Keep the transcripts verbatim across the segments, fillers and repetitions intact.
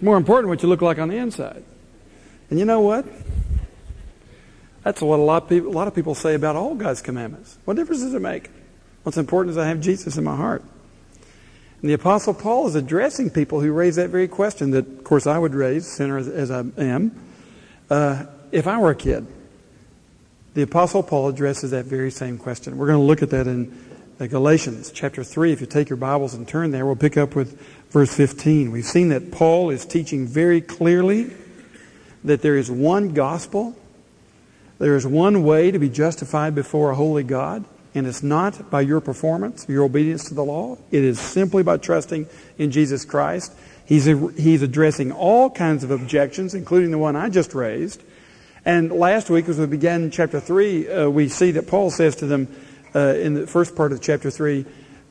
It's more important what you look like on the inside. And you know what? That's what a lot of people, a lot of people say about all God's commandments. What difference does it make? What's important is I have Jesus in my heart. And the Apostle Paul is addressing people who raise that very question that, of course, I would raise, sinner as, as I am, uh, if I were a kid. The Apostle Paul addresses that very same question. We're going to look at that in uh, Galatians chapter three. If you take your Bibles and turn there, we'll pick up with verse fifteen. We've seen that Paul is teaching very clearly that there is one gospel. There is one way to be justified before a holy God, and it's not by your performance, your obedience to the law. It is simply by trusting in Jesus Christ. He's, he's addressing all kinds of objections, including the one I just raised. And last week, as we began chapter three, uh, we see that Paul says to them uh, in the first part of chapter three,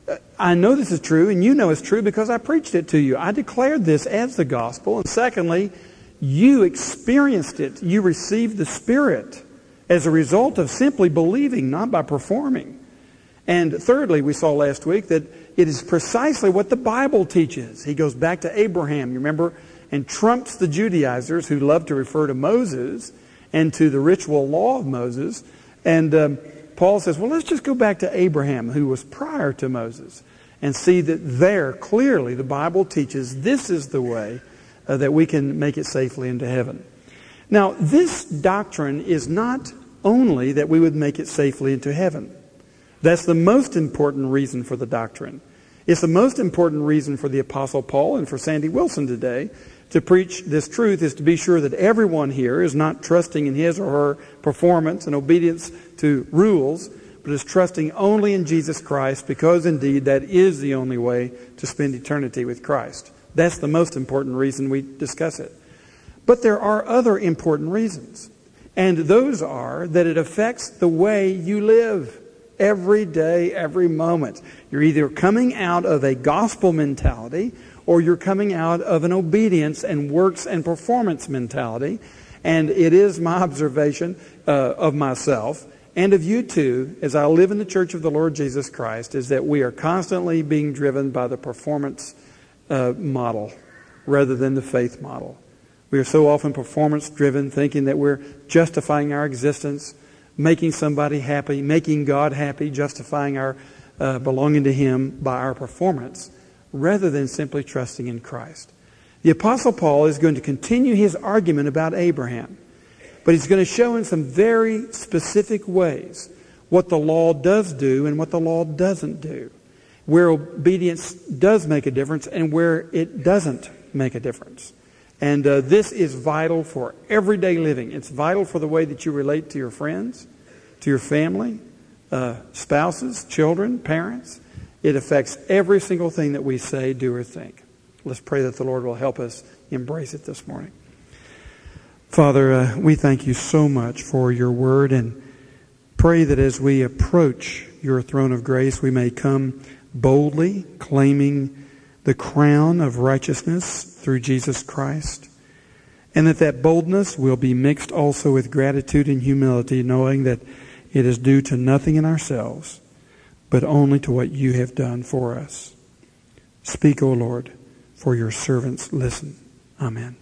I know this is true, and you know it's true because I preached it to you. I declared this as the gospel. And secondly, you experienced it. You received the Spirit as a result of simply believing, not by performing. And thirdly, we saw last week that it is precisely what the Bible teaches. He goes back to Abraham, you remember, and trumps the Judaizers who love to refer to Moses and to the ritual law of Moses. And um, Paul says, well, let's just go back to Abraham, who was prior to Moses, and see that there, clearly, the Bible teaches this is the way uh, that we can make it safely into heaven. Now, this doctrine is not only that we would make it safely into heaven. That's the most important reason for the doctrine. It's the most important reason for the Apostle Paul and for Sandy Wilson today to preach this truth, is to be sure that everyone here is not trusting in his or her performance and obedience to rules, but is trusting only in Jesus Christ, because indeed that is the only way to spend eternity with Christ. That's the most important reason we discuss it. But there are other important reasons. And those are that it affects the way you live every day, every moment. You're either coming out of a gospel mentality or you're coming out of an obedience and works and performance mentality. And it is my observation uh, of myself and of you too, as I live in the church of the Lord Jesus Christ, is that we are constantly being driven by the performance uh, model rather than the faith model. We are so often performance-driven, thinking that we're justifying our existence, making somebody happy, making God happy, justifying our uh, belonging to Him by our performance, rather than simply trusting in Christ. The Apostle Paul is going to continue his argument about Abraham, but he's going to show in some very specific ways what the law does do and what the law doesn't do, where obedience does make a difference and where it doesn't make a difference. And uh, this is vital for everyday living. It's vital for the way that you relate to your friends, to your family, uh, spouses, children, parents. It affects every single thing that we say, do, or think. Let's pray that the Lord will help us embrace it this morning. Father, uh, we thank you so much for your word, and pray that as we approach your throne of grace, we may come boldly, claiming the crown of righteousness through Jesus Christ, and that that boldness will be mixed also with gratitude and humility, knowing that it is due to nothing in ourselves, but only to what you have done for us. Speak, O Lord, for your servants listen. Amen.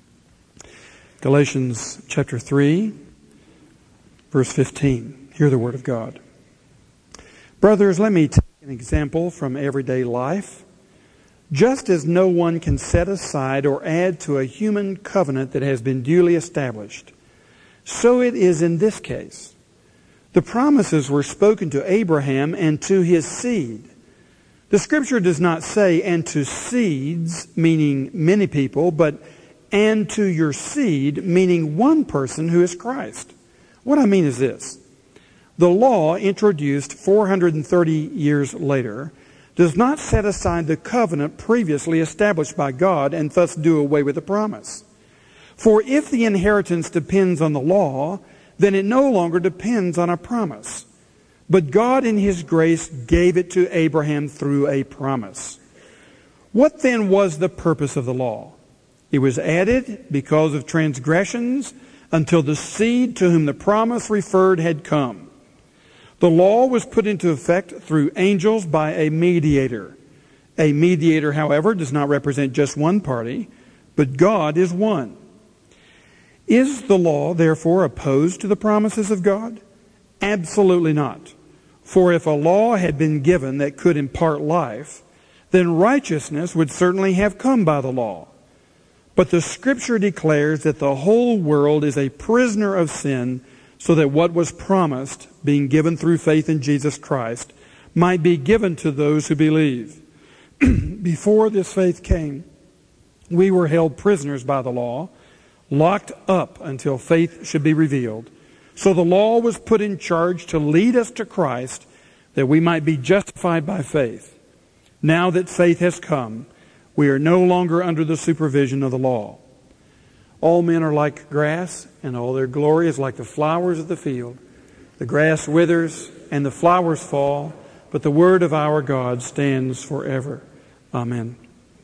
Galatians chapter three, verse fifteen. Hear the word of God. Brothers, let me take an example from everyday life. Just as no one can set aside or add to a human covenant that has been duly established, so it is in this case. The promises were spoken to Abraham and to his seed. The Scripture does not say, and to seeds, meaning many people, but and to your seed, meaning one person who is Christ. What I mean is this. The law, introduced four hundred thirty years later, does not set aside the covenant previously established by God and thus do away with the promise. For if the inheritance depends on the law, then it no longer depends on a promise. But God in His grace gave it to Abraham through a promise. What then was the purpose of the law? It was added because of transgressions until the seed to whom the promise referred had come. The law was put into effect through angels by a mediator. A mediator, however, does not represent just one party, but God is one. Is the law, therefore, opposed to the promises of God? Absolutely not. For if a law had been given that could impart life, then righteousness would certainly have come by the law. But the Scripture declares that the whole world is a prisoner of sin, so that what was promised, being given through faith in Jesus Christ, might be given to those who believe. Before this faith came, we were held prisoners by the law, locked up until faith should be revealed. So the law was put in charge to lead us to Christ, that we might be justified by faith. Now that faith has come, we are no longer under the supervision of the law. All men are like grass, and all their glory is like the flowers of the field. The grass withers, and the flowers fall, but the word of our God stands forever. Amen.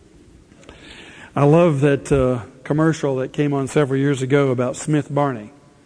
I love that uh, commercial that came on several years ago about Smith Barney.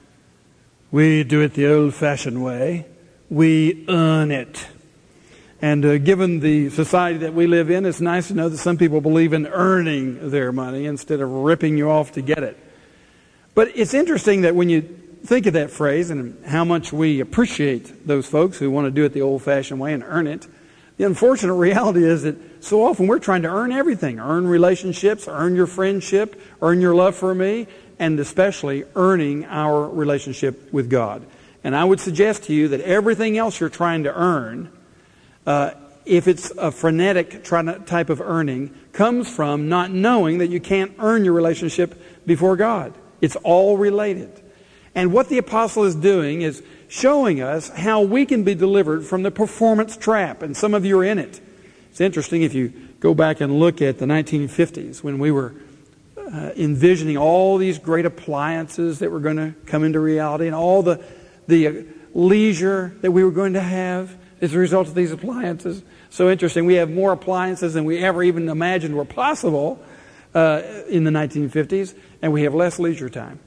We do it the old-fashioned way. We earn it. And uh, given the society that we live in, it's nice to know that some people believe in earning their money instead of ripping you off to get it. But it's interesting that when you think of that phrase and how much we appreciate those folks who want to do it the old-fashioned way and earn it, the unfortunate reality is that so often we're trying to earn everything. Earn relationships, earn your friendship, earn your love for me, and especially earning our relationship with God. And I would suggest to you that everything else you're trying to earn, uh, if it's a frenetic type of earning, comes from not knowing that you can't earn your relationship before God. It's all related. And what the apostle is doing is showing us how we can be delivered from the performance trap. And some of you are in it. It's interesting if you go back and look at the nineteen fifties when we were uh, envisioning all these great appliances that were going to come into reality and all the, the leisure that we were going to have as a result of these appliances. So interesting. We have more appliances than we ever even imagined were possible uh, in the nineteen fifties, and we have less leisure time.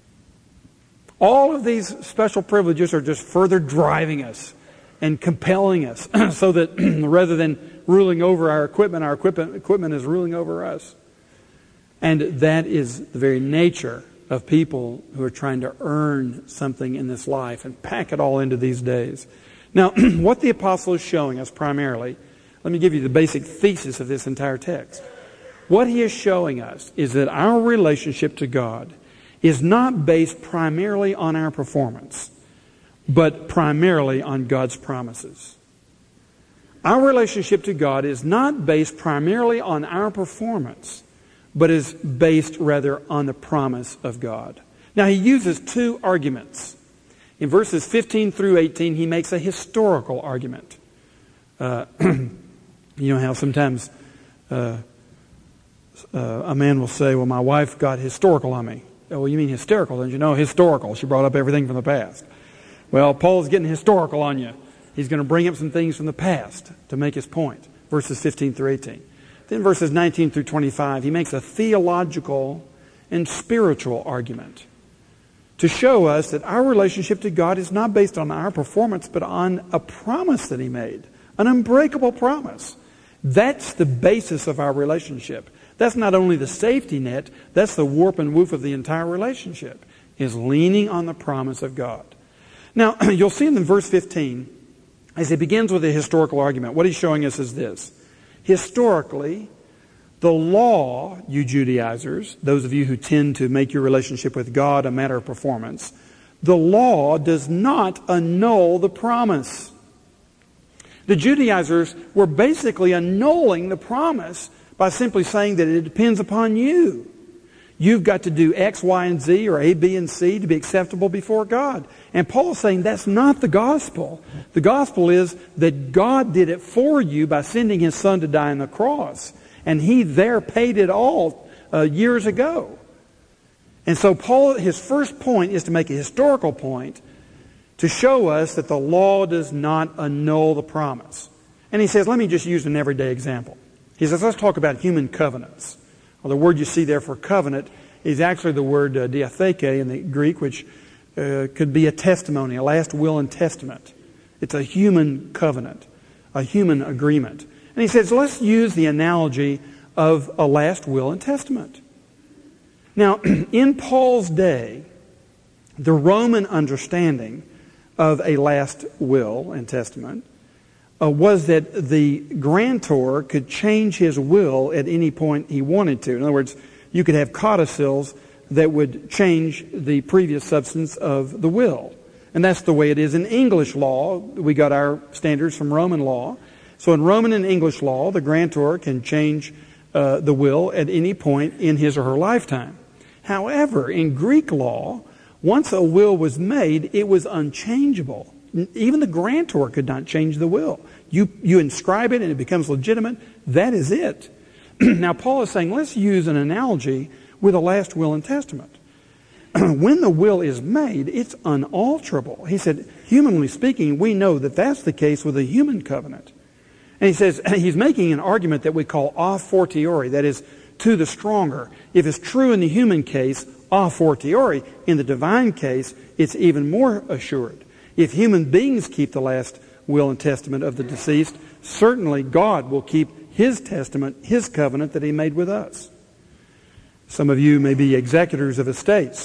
All of these special privileges are just further driving us and compelling us so that rather than ruling over our equipment, our equipment, equipment is ruling over us. And that is the very nature of people who are trying to earn something in this life and pack it all into these days. Now, what the apostle is showing us primarily, let me give you the basic thesis of this entire text. What he is showing us is that our relationship to God is not based primarily on our performance, but primarily on God's promises. Our relationship to God is not based primarily on our performance, but is based rather on the promise of God. Now, he uses two arguments. In verses fifteen through eighteen, he makes a historical argument. Uh, you know how sometimes uh, uh, a man will say, well, my wife got historical on me. Oh, well, you mean hysterical, don't you? No, historical. She brought up everything from the past. Well, Paul's getting historical on you. He's going to bring up some things from the past to make his point. Verses fifteen through eighteen. Then verses nineteen through twenty-five, he makes a theological and spiritual argument to show us that our relationship to God is not based on our performance, but on a promise that he made. An unbreakable promise. That's the basis of our relationship. That's not only the safety net, that's the warp and woof of the entire relationship, is leaning on the promise of God. Now, you'll see in verse fifteen, as he begins with a historical argument, what he's showing us is this. Historically, the law, you Judaizers, those of you who tend to make your relationship with God a matter of performance, the law does not annul the promise. The Judaizers were basically annulling the promise by simply saying that it depends upon you. You've got to do X, Y, and Z, or A, B, and C to be acceptable before God. And Paul's saying that's not the gospel. The gospel is that God did it for you by sending His Son to die on the cross. And He there paid it all uh, years ago. And so Paul, his first point is to make a historical point to show us that the law does not annul the promise. And he says, let me just use an everyday example. He says, let's talk about human covenants. Well, the word you see there for covenant is actually the word uh, diatheke in the Greek, which uh, could be a testimony, a last will and testament. It's a human covenant, a human agreement. And he says, let's use the analogy of a last will and testament. Now, in Paul's day, the Roman understanding of a last will and testament uh, was that the grantor could change his will at any point he wanted to. In other words, you could have codicils that would change the previous substance of the will. And that's the way it is in English law. We got our standards from Roman law. So in Roman and English law, the grantor can change uh, the will at any point in his or her lifetime. However, in Greek law, once a will was made, it was unchangeable. Even the grantor could not change the will. You, you inscribe it and it becomes legitimate. That is it. Now, Paul is saying, let's use an analogy with a last will and testament. When the will is made, it's unalterable. He said, humanly speaking, we know that that's the case with a human covenant. And he says, he's making an argument that we call a fortiori, that is, to the stronger. If it's true in the human case, a fortiori, in the divine case, it's even more assured. If human beings keep the last will and testament of the deceased, certainly God will keep His testament, His covenant that He made with us. Some of you may be executors of estates.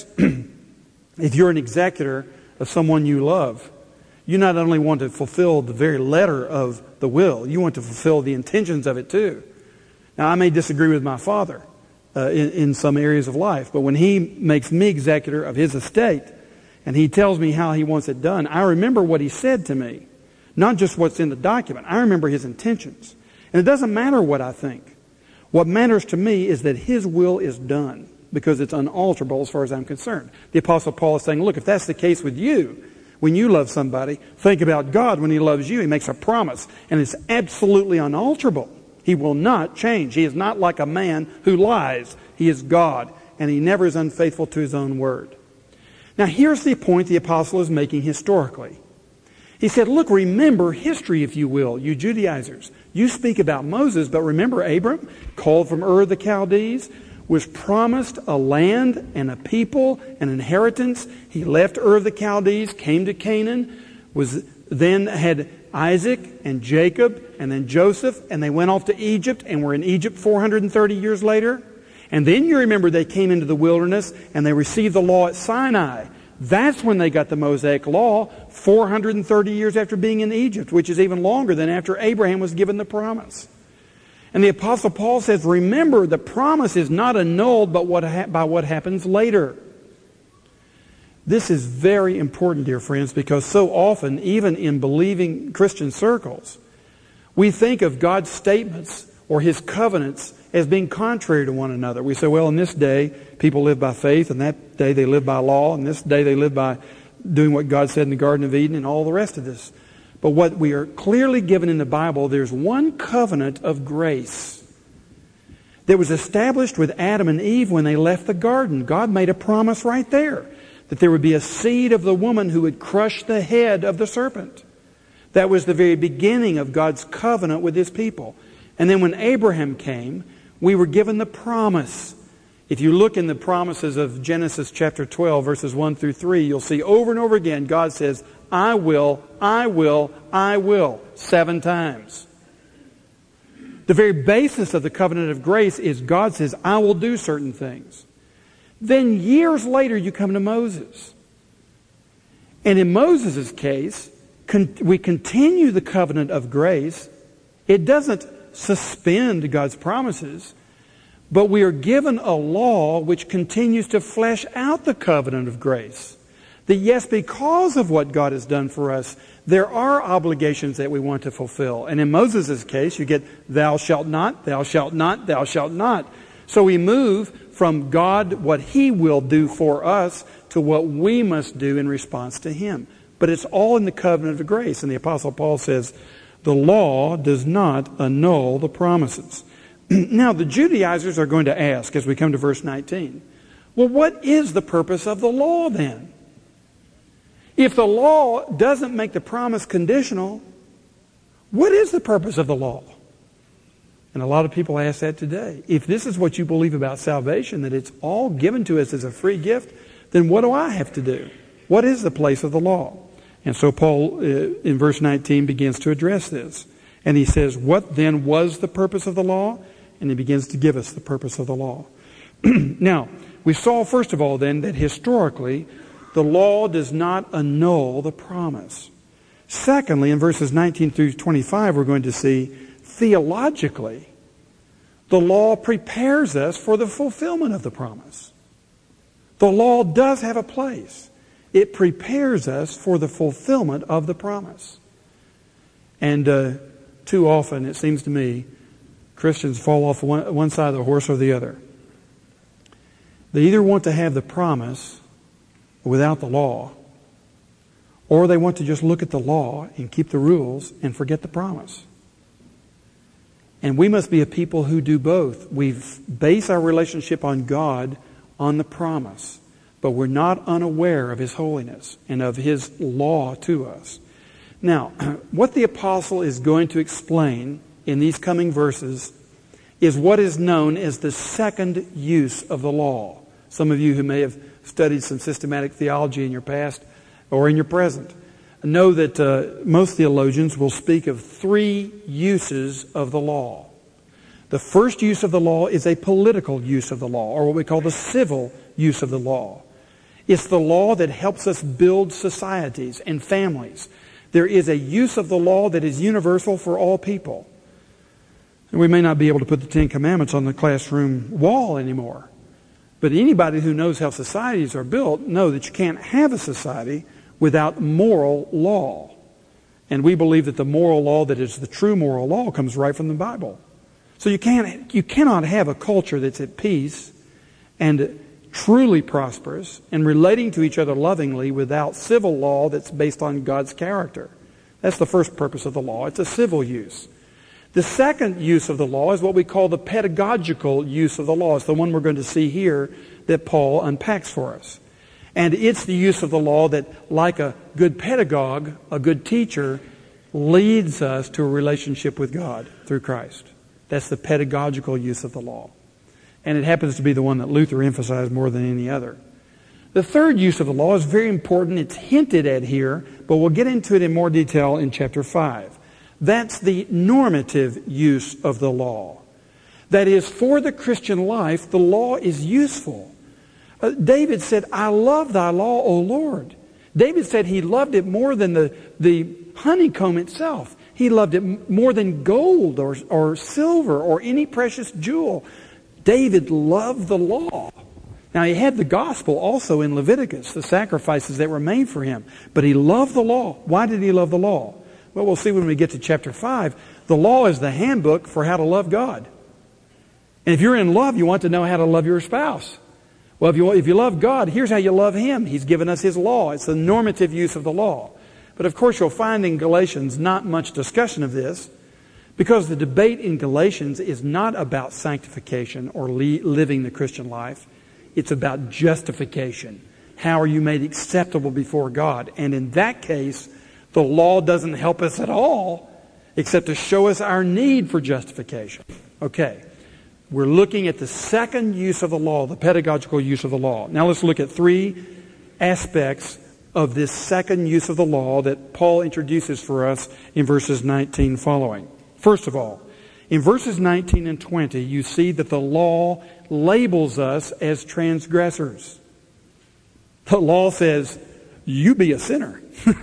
If you're an executor of someone you love, you not only want to fulfill the very letter of the will, you want to fulfill the intentions of it too. Now, I may disagree with my father uh, in, in some areas of life, but when he makes me executor of his estate and he tells me how he wants it done, I remember what he said to me, not just what's in the document. I remember his intentions. And it doesn't matter what I think. What matters to me is that his will is done because it's unalterable as far as I'm concerned. The Apostle Paul is saying, look, if that's the case with you, when you love somebody, think about God when He loves you. He makes a promise, and it's absolutely unalterable. He will not change. He is not like a man who lies. He is God, and He never is unfaithful to His own word. Now, here's the point the apostle is making historically. He said, look, remember history, if you will, you Judaizers. You speak about Moses, but remember Abram, called from Ur of the Chaldees, was promised a land and a people, an inheritance. He left Ur of the Chaldees, came to Canaan, was then had Isaac and Jacob and then Joseph, and they went off to Egypt and were in Egypt four hundred thirty years later. And then you remember they came into the wilderness and they received the law at Sinai. That's when they got the Mosaic law, four hundred thirty years after being in Egypt, which is even longer than after Abraham was given the promise. And the Apostle Paul says, remember, the promise is not annulled but what ha- by what happens later. This is very important, dear friends, because so often, even in believing Christian circles, we think of God's statements or His covenants as being contrary to one another. We say, well, in this day, people live by faith, and that day they live by law, and this day they live by doing what God said in the Garden of Eden, and all the rest of this. But what we are clearly given in the Bible, there's one covenant of grace that was established with Adam and Eve when they left the garden. God made a promise right there that there would be a seed of the woman who would crush the head of the serpent. That was the very beginning of God's covenant with His people. And then when Abraham came, we were given the promise. If you look in the promises of Genesis chapter twelve, verses one through three, you'll see over and over again God says, I will, I will, I will, seven times. The very basis of the covenant of grace is God says, I will do certain things. Then years later you come to Moses. And in Moses' case, con- we continue the covenant of grace. It doesn't suspend God's promises, but we are given a law which continues to flesh out the covenant of grace. That yes, because of what God has done for us, there are obligations that we want to fulfill. And in Moses' case, you get thou shalt not, thou shalt not, thou shalt not. So we move from God, what He will do for us, to what we must do in response to Him. But it's all in the covenant of grace. And the Apostle Paul says, the law does not annul the promises. Now, the Judaizers are going to ask, as we come to verse nineteen, well, what is the purpose of the law then? If the law doesn't make the promise conditional, what is the purpose of the law? And a lot of people ask that today. If this is what you believe about salvation, that it's all given to us as a free gift, then what do I have to do? What is the place of the law? And so Paul, uh, in verse nineteen, begins to address this. And he says, what then was the purpose of the law? And he begins to give us the purpose of the law. Now, we saw, first of all, then, that historically, the law does not annul the promise. Secondly, in verses nineteen through twenty-five, we're going to see, theologically, the law prepares us for the fulfillment of the promise. The law does have a place. It prepares us for the fulfillment of the promise. And uh, too often, it seems to me, Christians fall off one, one side of the horse or the other. They either want to have the promise without the law, or they want to just look at the law and keep the rules and forget the promise. And we must be a people who do both. We base our relationship on God on the promise, but we're not unaware of His holiness and of His law to us. Now, what the apostle is going to explain in these coming verses is what is known as the second use of the law. Some of you who may have studied some systematic theology in your past or in your present know that uh, most theologians will speak of three uses of the law. The first use of the law is a political use of the law, or what we call the civil use of the law. It's the law that helps us build societies and families. There is a use of the law that is universal for all people. And we may not be able to put the Ten Commandments on the classroom wall anymore. But anybody who knows how societies are built know that you can't have a society without moral law. And we believe that the moral law that is the true moral law comes right from the Bible. So you can't, you cannot have a culture that's at peace and truly prosperous and relating to each other lovingly without civil law that's based on God's character. That's the first purpose of the law. It's a civil use. The second use of the law is what we call the pedagogical use of the law. It's the one we're going to see here that Paul unpacks for us. And it's the use of the law that, like a good pedagogue, a good teacher, leads us to a relationship with God through Christ. That's the pedagogical use of the law. And it happens to be the one that Luther emphasized more than any other. The third use of the law is very important. It's hinted at here, but we'll get into it in more detail in chapter five. That's the normative use of the law. That is, for the Christian life, the law is useful. Uh, David said, I love thy law, O Lord. David said he loved it more than the, the honeycomb itself. He loved it more than gold or, or silver or any precious jewel. David loved the law. Now, he had the gospel also in Leviticus, the sacrifices that were made for him. But he loved the law. Why did he love the law? Well, we'll see when we get to chapter five. The law is the handbook for how to love God. And if you're in love, you want to know how to love your spouse. Well, if you, if you love God, here's how you love Him. He's given us His law. It's the normative use of the law. But of course, you'll find in Galatians not much discussion of this, because the debate in Galatians is not about sanctification or li- living the Christian life. It's about justification. How are you made acceptable before God? And in that case, the law doesn't help us at all, except to show us our need for justification. Okay. We're looking at the second use of the law, the pedagogical use of the law. Now let's look at three aspects of this second use of the law that Paul introduces for us in verses nineteen following. First of all, in verses nineteen and twenty, you see that the law labels us as transgressors. The law says, you be a sinner.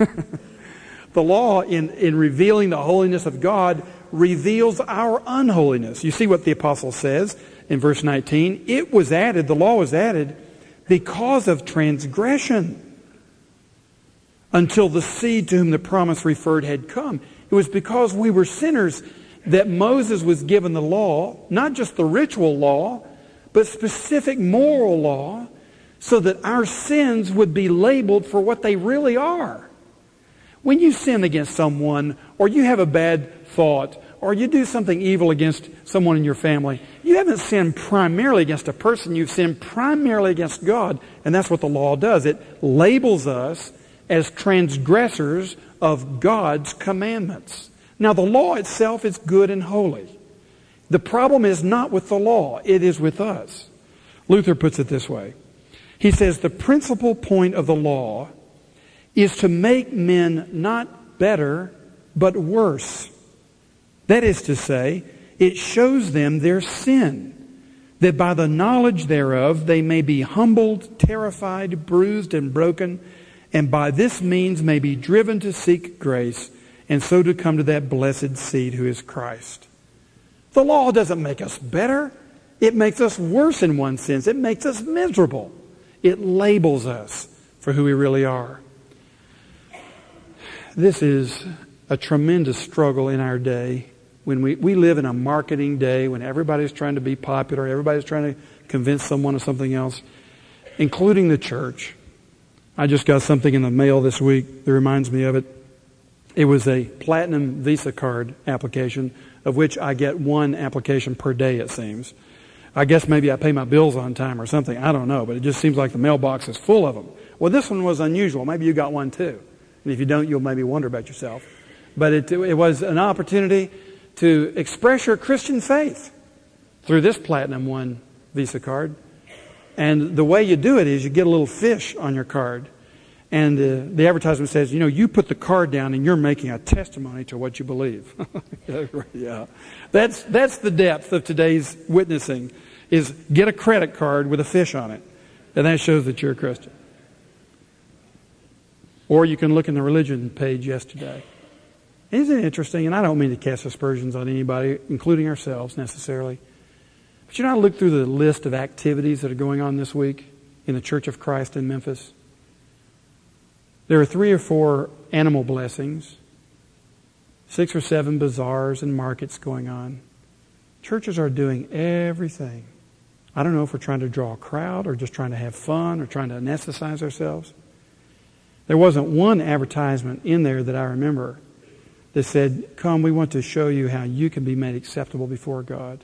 The law, in, in revealing the holiness of God, reveals our unholiness. You see what the apostle says in verse nineteen. It was added, the law was added, because of transgression, until the seed to whom the promise referred had come. It was because we were sinners that Moses was given the law, not just the ritual law, but specific moral law, so that our sins would be labeled for what they really are. When you sin against someone, or you have a bad thought, or you do something evil against someone in your family, you haven't sinned primarily against a person, you've sinned primarily against God, and that's what the law does. It labels us as transgressors of God's commandments. Now, the law itself is good and holy. The problem is not with the law, it is with us. Luther puts it this way. He says, the principal point of the law is to make men not better, but worse. That is to say, it shows them their sin. that by the knowledge thereof they may be humbled, terrified, bruised, and broken, and by this means may be driven to seek grace, and so to come to that blessed seed who is Christ. The law doesn't make us better. It makes us worse in one sense. It makes us miserable. It labels us for who we really are. This is a tremendous struggle in our day. When we, we live in a marketing day, when everybody's trying to be popular, everybody's trying to convince someone of something else, including the church. I just got something in the mail this week that reminds me of it. It was a Platinum Visa card application, of which I get one application per day, it seems. I guess maybe I pay my bills on time or something. I don't know, but it just seems like the mailbox is full of them. Well, this one was unusual. Maybe you got one too. And if you don't, you'll maybe wonder about yourself. But it, it was an opportunity to express your Christian faith through this Platinum One Visa card. And the way you do it is you get a little fish on your card. And uh, the advertisement says, you know, you put the card down and you're making a testimony to what you believe. Yeah. That's, that's the depth of today's witnessing, is get a credit card with a fish on it. And that shows that you're a Christian. Or you can look in the religion page yesterday. Isn't it interesting? And I don't mean to cast aspersions on anybody, including ourselves necessarily. But you know, I looked through the list of activities that are going on this week in the Church of Christ in Memphis. There are three or four animal blessings, six or seven bazaars and markets going on. Churches are doing everything. I don't know if we're trying to draw a crowd or just trying to have fun or trying to anesthetize ourselves. There wasn't one advertisement in there that I remember that said, come, we want to show you how you can be made acceptable before God.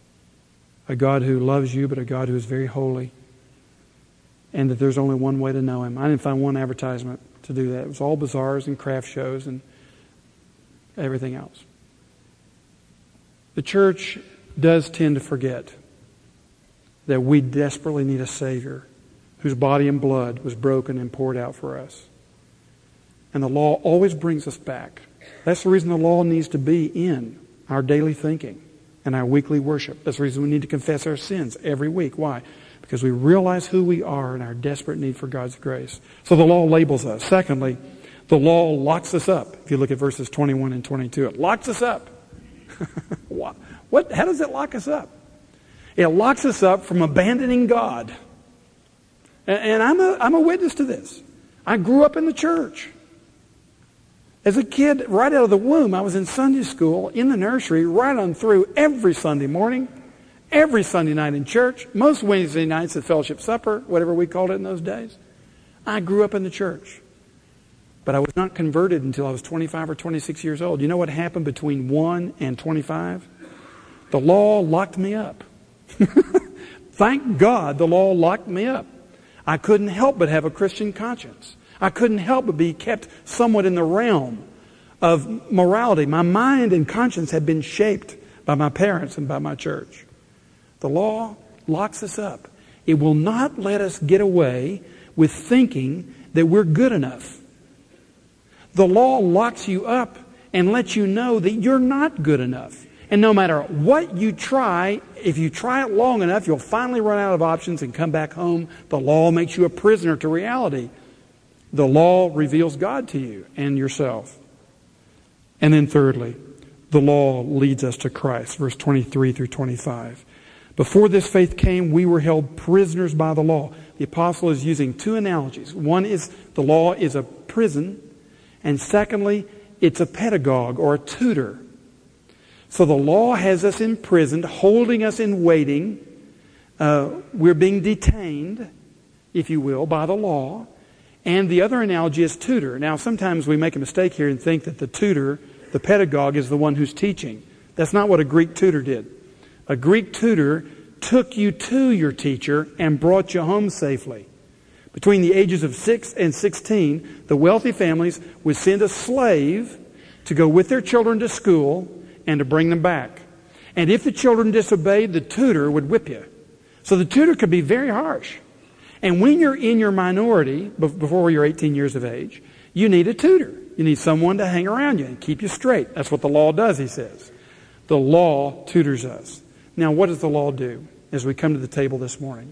A God who loves you, but a God who is very holy. And that there's only one way to know Him. I didn't find one advertisement to do that. It was all bazaars and craft shows and everything else. The church does tend to forget that we desperately need a Savior whose body and blood was broken and poured out for us. And the law always brings us back. That's the reason the law needs to be in our daily thinking and our weekly worship. That's the reason we need to confess our sins every week. Why? Because we realize who we are and our desperate need for God's grace. So the law labels us. Secondly, the law locks us up. If you look at verses twenty-one and twenty-two, it locks us up. what, what? How does it lock us up? It locks us up from abandoning God. And, and I'm a, I'm a witness to this. I grew up in the church. As a kid, right out of the womb, I was in Sunday school, in the nursery, right on through every Sunday morning, every Sunday night in church, most Wednesday nights at fellowship supper, whatever we called it in those days. I grew up in the church. But I was not converted until I was twenty-five or twenty-six years old. You know what happened between one and twenty-five? The law locked me up. Thank God the law locked me up. I couldn't help but have a Christian conscience. I couldn't help but be kept somewhat in the realm of morality. My mind and conscience had been shaped by my parents and by my church. The law locks us up. It will not let us get away with thinking that we're good enough. The law locks you up and lets you know that you're not good enough. And no matter what you try, if you try it long enough, you'll finally run out of options and come back home. The law makes you a prisoner to reality. The law reveals God to you and yourself. And then thirdly, the law leads us to Christ, verse twenty-three through twenty-five. Before this faith came, we were held prisoners by the law. The apostle is using two analogies. One is the law is a prison, and secondly, it's a pedagogue or a tutor. So the law has us imprisoned, holding us in waiting. Uh, we're being detained, if you will, by the law. And the other analogy is tutor. Now, sometimes we make a mistake here and think that the tutor, the pedagogue, is the one who's teaching. That's not what a Greek tutor did. A Greek tutor took you to your teacher and brought you home safely. Between the ages of six and sixteen, the wealthy families would send a slave to go with their children to school and to bring them back. And if the children disobeyed, the tutor would whip you. So the tutor could be very harsh. And when you're in your minority, before you're eighteen years of age, you need a tutor. You need someone to hang around you and keep you straight. That's what the law does, he says. The law tutors us. Now, what does the law do? as we come to the table this morning.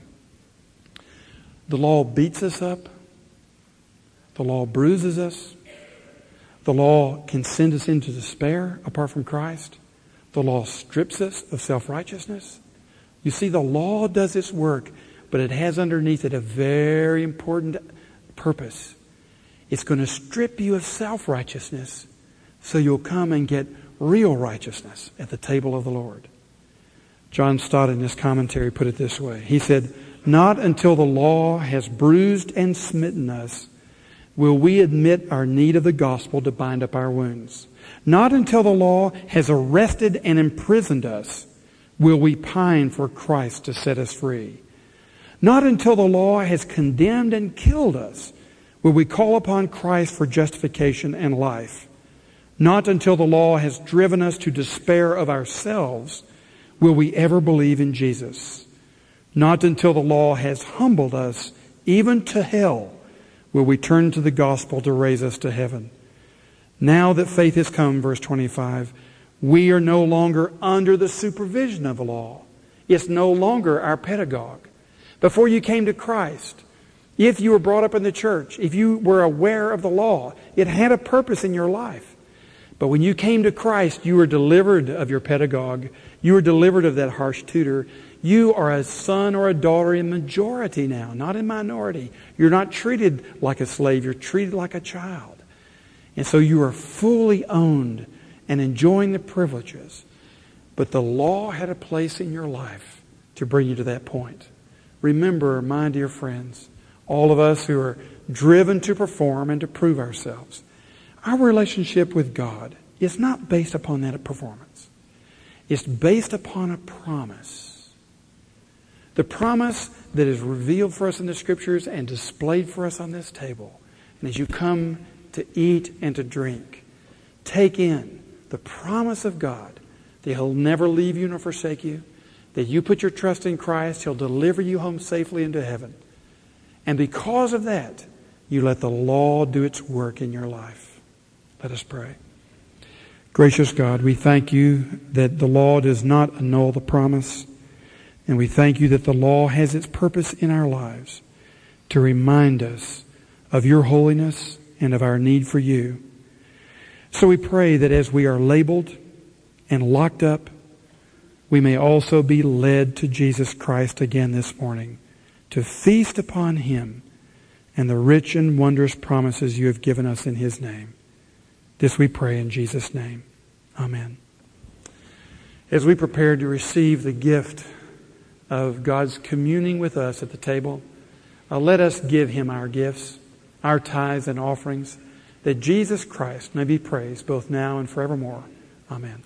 The law beats us up. The law bruises us. The law can send us into despair apart from Christ. The law strips us of self-righteousness. You see, the law does its work, but it has underneath it a very important purpose. It's going to strip you of self-righteousness so you'll come and get real righteousness at the table of the Lord. John Stott in his commentary put it this way. He said, "Not until the law has bruised and smitten us will we admit our need of the gospel to bind up our wounds. Not until the law has arrested and imprisoned us will we pine for Christ to set us free. Not until the law has condemned and killed us will we call upon Christ for justification and life. Not until the law has driven us to despair of ourselves will we ever believe in Jesus. Not until the law has humbled us, even to hell, will we turn to the gospel to raise us to heaven. Now that faith has come," verse twenty-five, "we are no longer under the supervision of the law. It's no longer our pedagogue. Before you came to Christ, if you were brought up in the church, if you were aware of the law, it had a purpose in your life. But when you came to Christ, you were delivered of your pedagogue. You were delivered of that harsh tutor. You are a son or a daughter in majority now, not in minority. You're not treated like a slave. You're treated like a child. And so you are fully owned and enjoying the privileges. But the law had a place in your life to bring you to that point. Remember, my dear friends, all of us who are driven to perform and to prove ourselves, our relationship with God is not based upon that performance. It's based upon a promise. The promise that is revealed for us in the Scriptures and displayed for us on this table. And as you come to eat and to drink, take in the promise of God that He'll never leave you nor forsake you, that you put your trust in Christ, He'll deliver you home safely into heaven. And because of that, you let the law do its work in your life. Let us pray. Gracious God, we thank you that the law does not annul the promise. And we thank you that the law has its purpose in our lives to remind us of your holiness and of our need for you. So we pray that as we are labeled and locked up, we may also be led to Jesus Christ again this morning, to feast upon Him and the rich and wondrous promises you have given us in His name. This we pray in Jesus' name. Amen. As we prepare to receive the gift of God's communing with us at the table, uh, let us give Him our gifts, our tithes and offerings, that Jesus Christ may be praised both now and forevermore. Amen.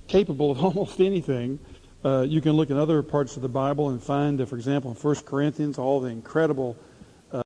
capable of almost anything. Uh, you can look in other parts of the Bible and find, uh, for example, in First Corinthians, all the incredible